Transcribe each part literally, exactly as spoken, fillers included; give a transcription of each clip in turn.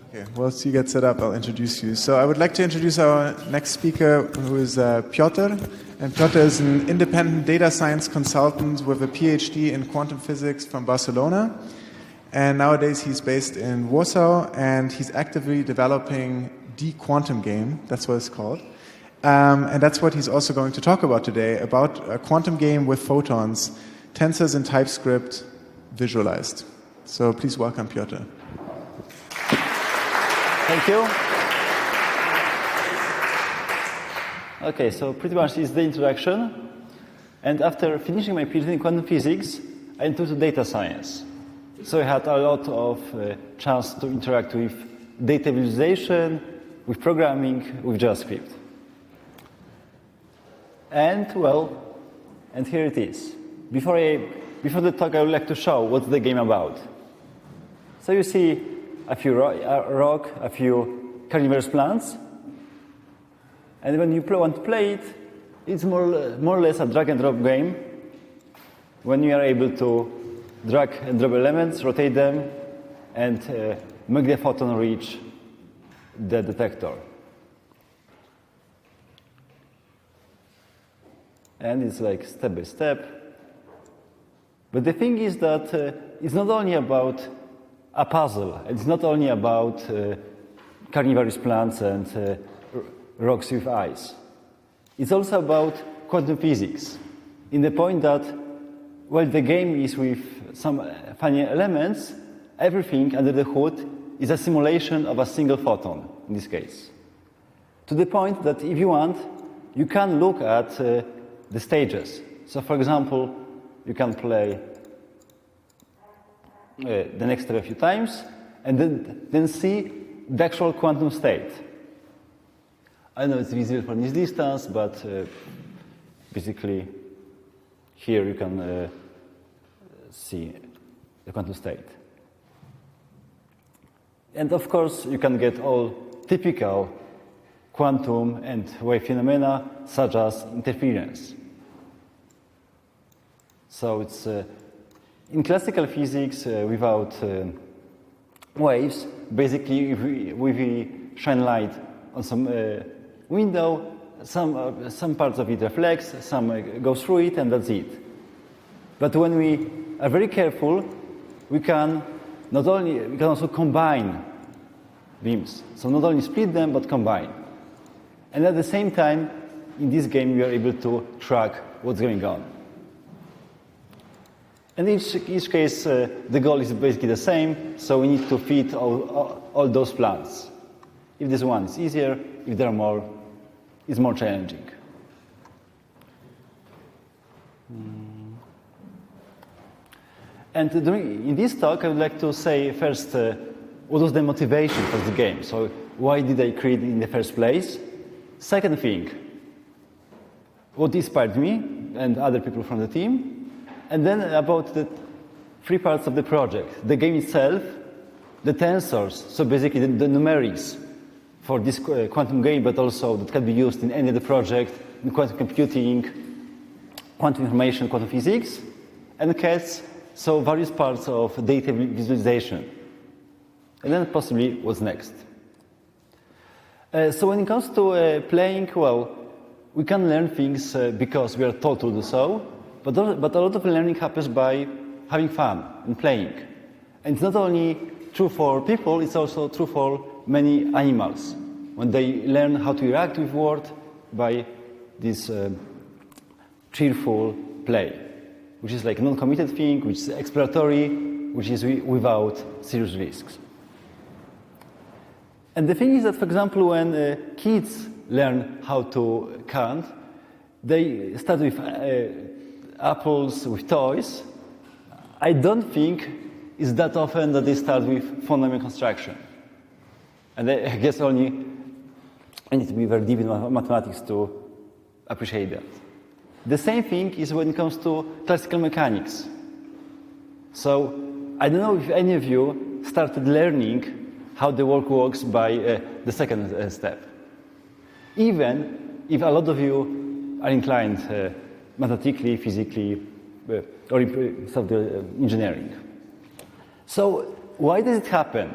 Okay, once you get set up, I'll introduce you. So I would like to introduce our next speaker, who is uh, Piotr. And Piotr is an independent data science consultant with a PhD in quantum physics from Barcelona. And nowadays he's based in Warsaw, and he's actively developing the quantum game. That's what it's called. Um, and that's what he's also going to talk about today, about a quantum game with photons, tensors in TypeScript visualized. So please welcome Piotr. Thank you. Okay, so pretty much is the introduction. And after finishing my PhD in quantum physics, I went into data science. So I had a lot of uh, chance to interact with data visualization, with programming, with JavaScript. And, well, and here it is. Before, I, before the talk, I would like to show what's the game about. So you see a few rock, a few carnivorous plants. And when you want to play it, it's more, more or less a drag and drop game when you are able to drag and drop elements, rotate them, and uh, make the photon reach the detector. And it's like step by step. But the thing is that uh, it's not only about a puzzle. It's not only about uh, carnivorous plants and uh, rocks with eyes. It's also about quantum physics, in the point that, while the game is with some funny elements, everything under the hood is a simulation of a single photon, in this case. To the point that if you want, you can look at uh, the stages. So, for example, you can play Uh, the next step a few times, and then, then see the actual quantum state. I know it's visible from this distance, but uh, basically here you can uh, see the quantum state. And of course, you can get all typical quantum and wave phenomena, such as interference. So it's uh, in classical physics, uh, without uh, waves, basically, if we, if we shine light on some uh, window, some, uh, some parts of it reflects, some uh, go through it, and that's it. But when we are very careful, we can not only we can also combine beams. So not only split them, but combine. And at the same time, in this game, we are able to track what's going on. In each, each case, uh, the goal is basically the same, so we need to fit all, all, all those plans. If this one is easier, if there are more, it's more challenging. Mm. And during, in this talk, I would like to say first, uh, what was the motivation for the game? So why did I create it in the first place? Second thing, what inspired me and other people from the team? And then about the three parts of the project. The game itself, the tensors, so basically the, the numerics for this uh, quantum game, but also that can be used in any other project, in quantum computing, quantum information, quantum physics, and C A S S, so various parts of data visualization. And then possibly what's next. Uh, so when it comes to uh, playing, well, we can learn things uh, because we are taught to do so. But, but a lot of learning happens by having fun and playing. And it's not only true for people, it's also true for many animals. When they learn how to interact with the world by this uh, cheerful play, which is like a non-committed thing, which is exploratory, which is without serious risks. And the thing is that, for example, when uh, kids learn how to count, they start with uh, apples, with toys. I don't think it's that often that they start with fundamental construction. And I guess only I need to be very deep in mathematics to appreciate that. The same thing is when it comes to classical mechanics. So I don't know if any of you started learning how the world works by uh, the second uh, step. Even if a lot of you are inclined uh, mathematically, physically, uh, or in sort of uh, engineering. So why does it happen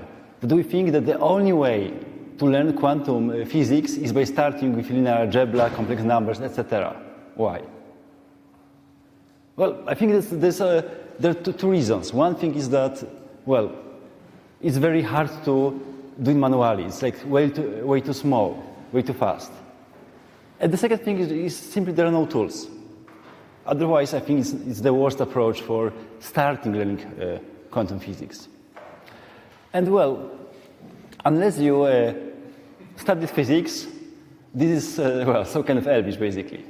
But we think that the only way to learn quantum uh, physics is by starting with linear algebra, complex numbers, et cetera. Why? Well, I think there's, there's a, there are two, two reasons. One thing is that, well, it's very hard to do it manually. It's like way too, way too small, way too fast. And the second thing is, is simply there are no tools. Otherwise, I think it's, it's the worst approach for starting learning uh, quantum physics. And well, unless you uh, studied physics, this is, uh, well, so kind of elvish, basically.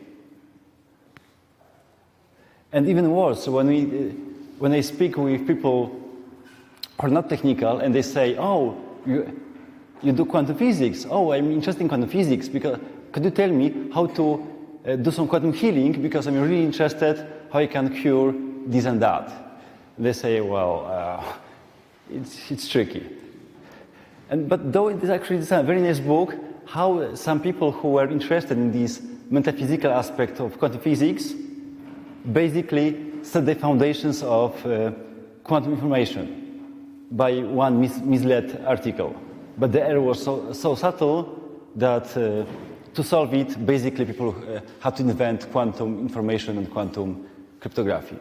And even worse, when, we, uh, when I speak with people who are not technical, and they say, oh, you, you do quantum physics. Oh, I'm interested in quantum physics. Because could you tell me how to uh, do some quantum healing? Because I'm really interested how I can cure this and that. They say, well, uh, it's, it's tricky. And, but though it is actually it's a very nice book, how some people who were interested in this metaphysical aspect of quantum physics basically set the foundations of uh, quantum information by one mis misled article. But the error was so, so subtle that uh, to solve it, basically people uh, had to invent quantum information and quantum cryptography.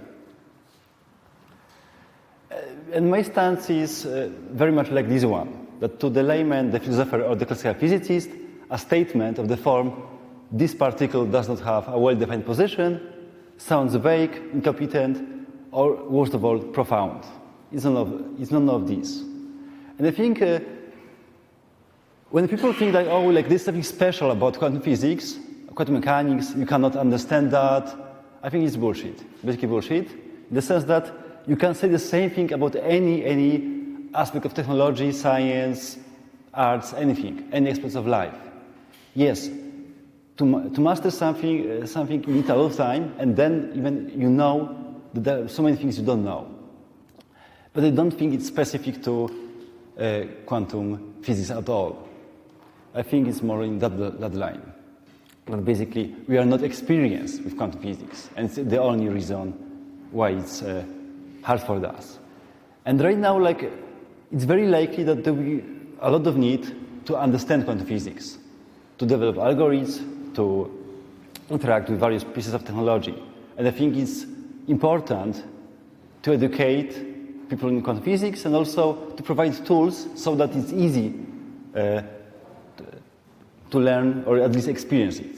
Uh, and my stance is uh, very much like this one, that to the layman, the philosopher, or the classical physicist, a statement of the form, this particle does not have a well-defined position, sounds vague, incompetent, or worst of all, profound. It's none of, it's none of these. And I think uh, when people think that, oh, like there's something special about quantum physics, quantum mechanics, you cannot understand that, I think it's bullshit, basically bullshit, in the sense that you can say the same thing about any, any aspect of technology, science, arts, anything, any aspects of life. Yes, to, to master something, uh, something you need a lot of time, and then even you know that there are so many things you don't know. But I don't think it's specific to uh, quantum physics at all. I think it's more in that, that line. But basically, we are not experienced with quantum physics, and it's the only reason why it's uh, hard for us. And right now, like, it's very likely that there will be a lot of need to understand quantum physics, to develop algorithms, to interact with various pieces of technology. And I think it's important to educate people in quantum physics and also to provide tools so that it's easy uh, to learn or at least experience it.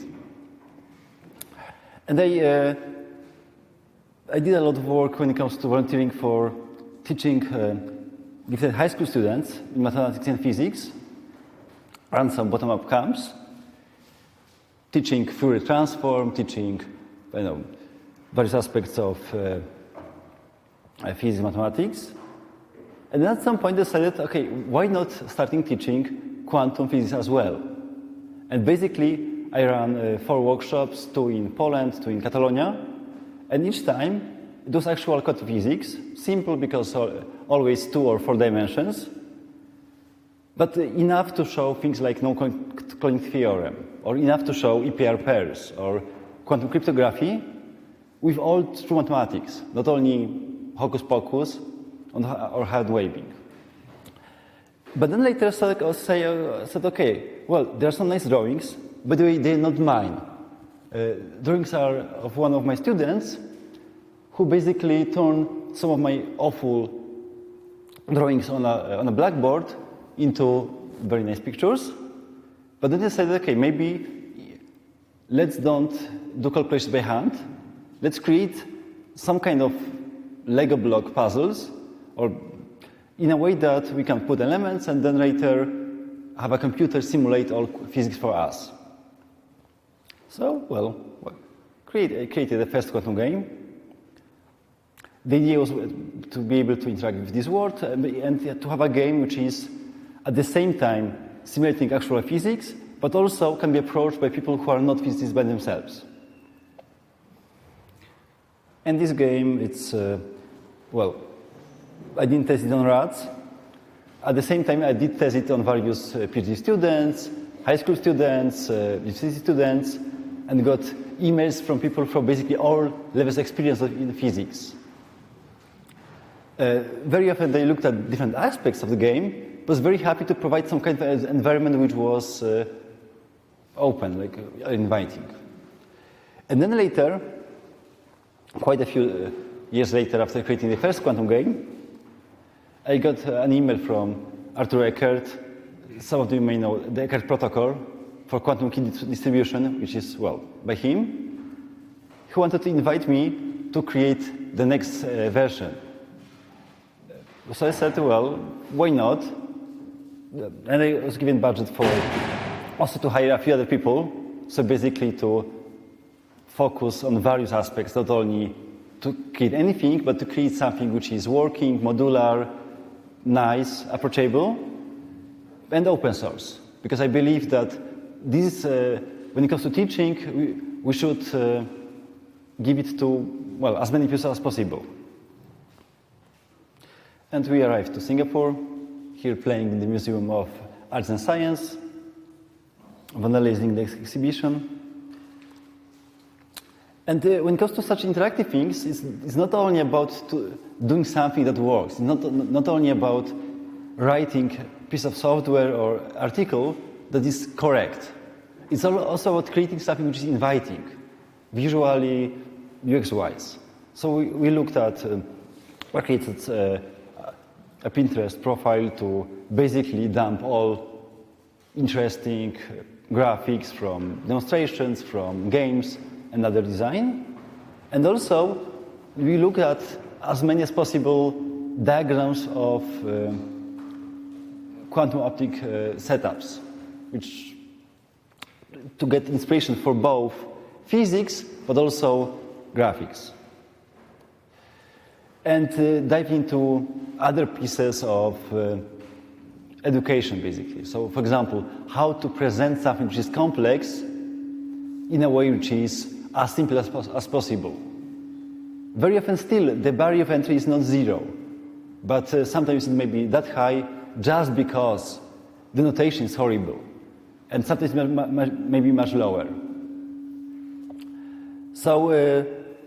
And I, uh, I did a lot of work when it comes to volunteering for teaching uh, gifted high school students in mathematics and physics, ran some bottom-up camps, teaching Fourier transform, teaching you know, various aspects of uh, physics, mathematics. And then at some point decided, okay, why not starting teaching quantum physics as well? And basically, I ran uh, four workshops, two in Poland, two in Catalonia, and each time it was actual quantum physics, simple because uh, always two or four dimensions, but enough to show things like no-cloning theorem, or enough to show E P R pairs, or quantum cryptography, with all true mathematics, not only hocus pocus or hard waving. But then later I say, uh, said, okay, well, there are some nice drawings, but they're not mine. Uh, drawings are of one of my students, who basically turned some of my awful drawings on a, on a blackboard into very nice pictures. But then I said, okay, maybe let's don't do calculations by hand. Let's create some kind of Lego block puzzles, or in a way that we can put elements and then later have a computer simulate all physics for us. So, well, create, I created the first quantum game. The idea was to be able to interact with this world and to have a game which is at the same time simulating actual physics, but also can be approached by people who are not physicists by themselves. And this game, it's, uh, well, I didn't test it on rats. At the same time, I did test it on various uh, PhD students, high school students, uh, university students, and got emails from people from basically all levels of experience of, in physics. Uh, very often they looked at different aspects of the game, was very happy to provide some kind of environment which was uh, open, like uh, inviting. And then later, quite a few uh, years later after creating the first quantum game, I got uh, an email from Arthur Eckert. Some of you may know the Eckert protocol for quantum key distribution, which is, well, by him. He wanted to invite me to create the next uh, version. So I said, well, why not? And I was given budget for also to hire a few other people. So basically to focus on various aspects, not only to create anything, but to create something which is working, modular, nice, approachable, and open source. Because I believe that this, uh, when it comes to teaching, we, we should uh, give it to, well, as many people as possible. And we arrived to Singapore, here playing in the Museum of Arts and Science, vandalizing the exhibition. And uh, when it comes to such interactive things, it's, it's not only about to, doing something that works. It's not, not only about writing a piece of software or article that is correct. It's also about creating something which is inviting, visually, U X-wise. So we, we looked at, uh, we created uh, a Pinterest profile to basically dump all interesting graphics from demonstrations, from games, and other design. And also, we look at as many as possible diagrams of uh, quantum optic uh, setups, which to get inspiration for both physics but also graphics. And uh, dive into other pieces of uh, education, basically. So, for example, how to present something which is complex in a way which is as simple as, pos as possible. Very often still, the barrier of entry is not zero, but uh, sometimes it may be that high just because the notation is horrible, and sometimes maybe much lower. So, uh,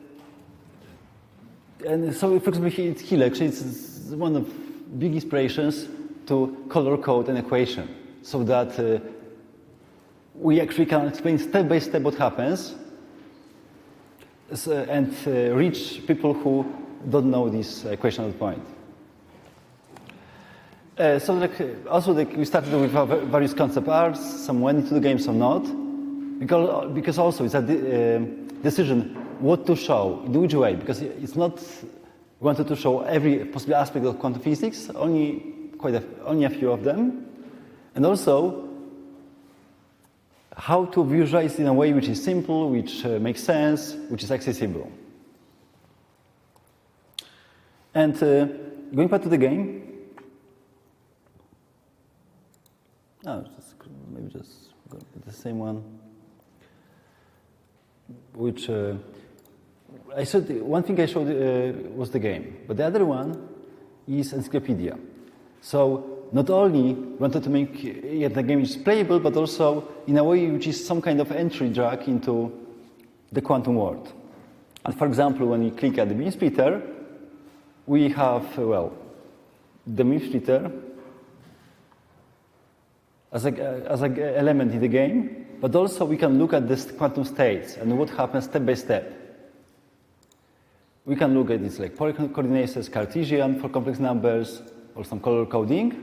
and so for example, here actually it's one of big inspirations to color code an equation, so that uh, we actually can explain step by step what happens, so, and uh, reach people who don't know this equation at the point. Uh, so like, also like, we started with various concept arts, some went into the game, some not, because, because also it's a de uh, decision what to show, in which way, because it's not wanted to show every possible aspect of quantum physics, only quite a, only a few of them, and also how to visualize in a way which is simple, which uh, makes sense, which is accessible. And uh, going back to the game, oh, just, maybe just go with the same one, which uh, I showed, one thing I showed uh, was the game, but the other one is encyclopedia. So not only wanted to make uh, the game is playable, but also in a way which is some kind of entry drag into the quantum world. And for example, when you click at the beam splitter, we have, uh, well, the beam splitter as an as a element in the game, but also we can look at the quantum states and what happens step by step. We can look at this like polar coordinates, Cartesian for complex numbers, or some color coding.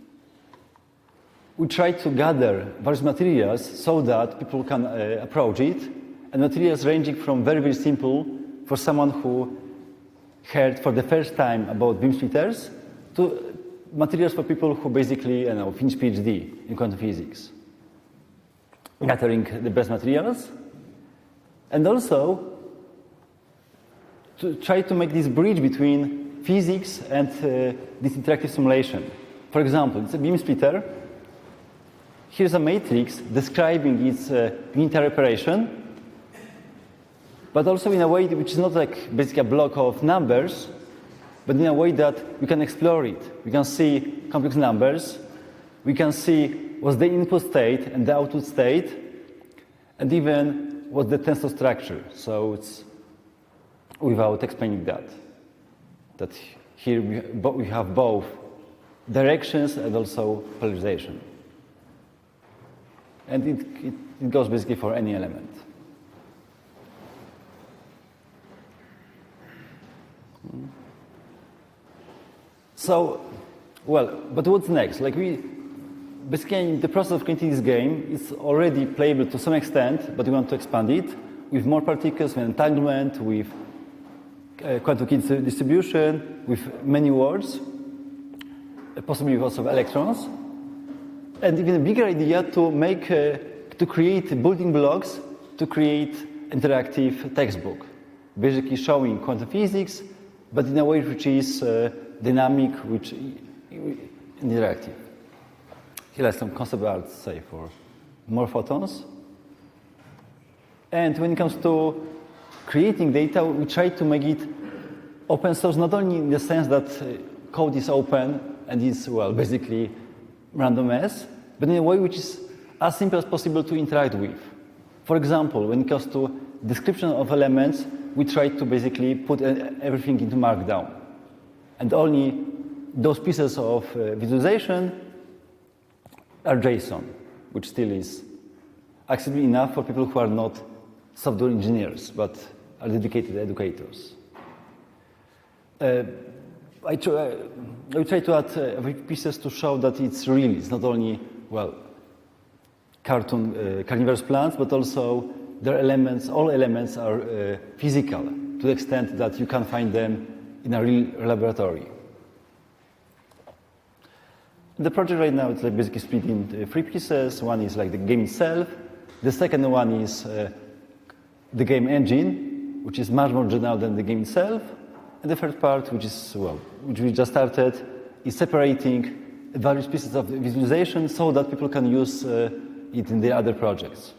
We try to gather various materials so that people can uh, approach it, and materials ranging from very, very simple for someone who heard for the first time about beam splitters to materials for people who basically, you know, finish PhD in quantum physics. Gathering the best materials, and also to try to make this bridge between physics and uh, this interactive simulation. For example, it's a beam splitter. Here's a matrix describing its uh, unitary operation, but also in a way which is not like basically a block of numbers, but in a way that we can explore it. We can see complex numbers, we can see what's the input state and the output state, and even what's the tensor structure. So it's without explaining that. That here we, we have both directions, and also polarization. And it, it, it goes basically for any element. So, well, but what's next? Like we, basically in the process of creating this game, it's already playable to some extent, but we want to expand it with more particles, with entanglement, with uh, quantum key distribution, with many words, possibly also electrons, and even a bigger idea to make, uh, to create building blocks to create interactive textbook, basically showing quantum physics, but in a way which is uh, dynamic, which interactive. Here are some concept art, say, for more photons. And when it comes to creating data, we try to make it open source, not only in the sense that code is open and is, well, basically randomness, but in a way which is as simple as possible to interact with. For example, when it comes to description of elements, we try to basically put everything into Markdown. And only those pieces of uh, visualization are JSON, which still is accessible enough for people who are not software engineers, but are dedicated educators. Uh, I, try, I try to add uh, pieces to show that it's real. It's not only, well, cartoon, uh, carnivorous plants, but also their elements, all elements are uh, physical, to the extent that you can find them in a real laboratory. The project right now is like basically split into three pieces. One is like the game itself. The second one is uh, the game engine, which is much more general than the game itself. And the third part, which is, well, which we just started, is separating various pieces of visualization so that people can use uh, it in their other projects.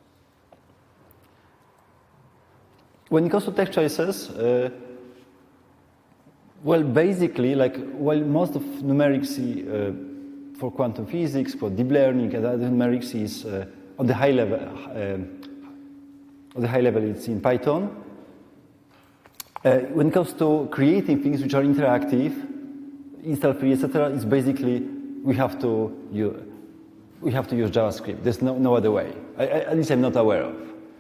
When it comes to text choices, uh, well, basically, like, while most of numerics uh, for quantum physics, for deep learning, and other numerics is uh, on the high level, uh, on the high level, it's in Python. Uh, when it comes to creating things which are interactive, install-free, et cetera, it's basically we have to use, we have to use JavaScript. There's no, no other way. I, I, at least I'm not aware of.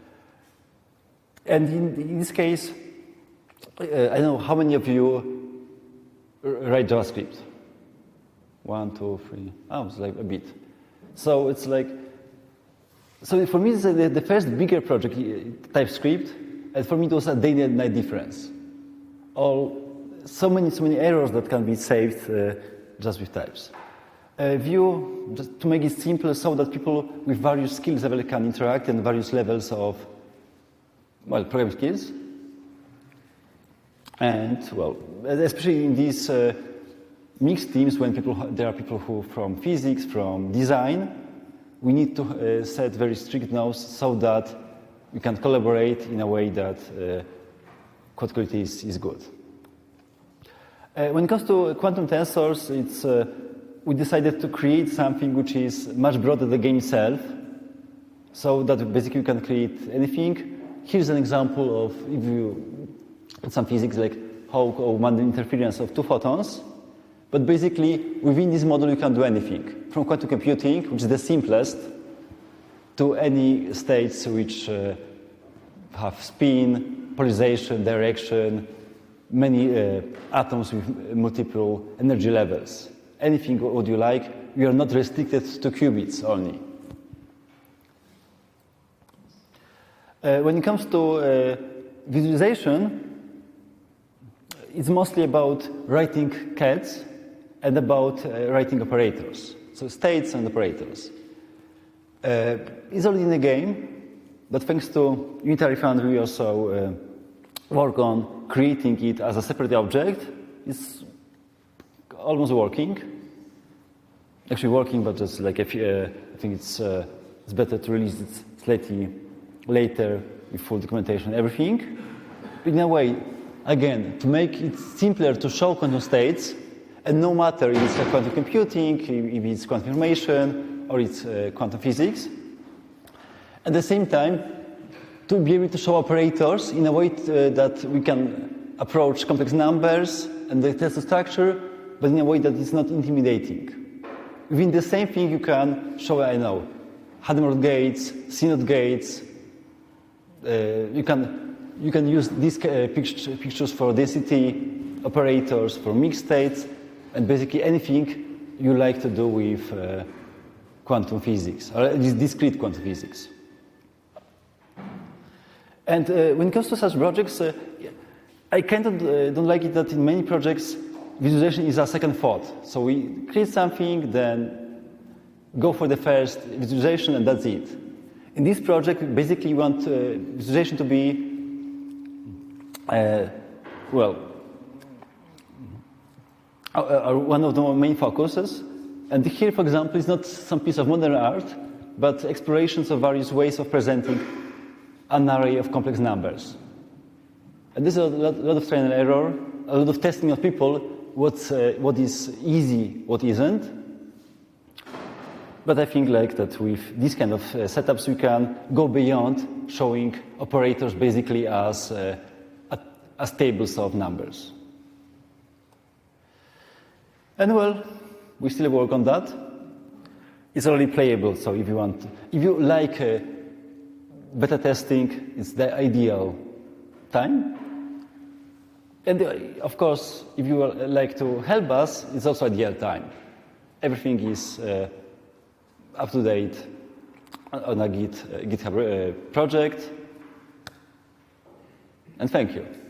And in, in this case, uh, I don't know how many of you write JavaScript. One, two, three. Oh, it's like a bit. So it's like, so for me, it's the, the first bigger project, TypeScript, and for me it was a day and night difference. All so many, so many errors that can be saved uh, just with types. Uh, Vue, just to make it simple, so that people with various skills level can interact and various levels of, well, programming skills. And, well, especially in these uh, mixed teams, when people, there are people who from physics, from design, we need to uh, set very strict notes so that we can collaborate in a way that uh, code quality is, is good. Uh, when it comes to quantum tensors, it's, uh, we decided to create something which is much broader than the game itself, so that basically you can create anything. Here's an example of, if you, some physics, like how, how one interference of two photons. But basically, within this model, you can do anything. From quantum computing, which is the simplest, to any states which uh, have spin, polarization, direction, many uh, atoms with multiple energy levels. Anything what you like. We are not restricted to qubits only. Uh, when it comes to uh, visualization, it's mostly about writing C A Ds and about uh, writing operators, so states and operators. Uh, it's already in the game, but thanks to Unitary Foundry, we also uh, work on creating it as a separate object. It's almost working. Actually working, but just like if, uh, I think it's, uh, it's better to release it slightly later with full documentation and everything. In a way, again, to make it simpler to show quantum states, and no matter if it's quantum computing, if it's quantum information, or it's uh, quantum physics. At the same time, to be able to show operators in a way to, uh, that we can approach complex numbers and the tensor structure but in a way that is not intimidating. Within the same thing, you can show, I know, Hadamard gates, C NOT gates. Uh, you can you can use these uh, picture, pictures for density operators, for mixed states, and basically anything you like to do with uh, quantum physics, or at least discrete quantum physics. And uh, when it comes to such projects, uh, I kind of uh, don't like it that in many projects visualization is a second thought. So we create something, then go for the first visualization, and that's it. In this project, we basically want uh, visualization to be, uh, well, uh, uh, one of the main focuses. And here, for example, is not some piece of modern art, but explorations of various ways of presenting an array of complex numbers. And this is a lot, lot of trial and error, a lot of testing of people, what's, uh, what is easy, what isn't. But I think like that with these kind of uh, setups, we can go beyond showing operators basically as, uh, as tables of numbers. And well, we still work on that. It's already playable, so if you want, to, if you like uh, beta testing, it's the ideal time. And uh, of course, if you uh, like to help us, it's also ideal time. Everything is uh, up to date on a Git, uh, GitHub uh, project. And thank you.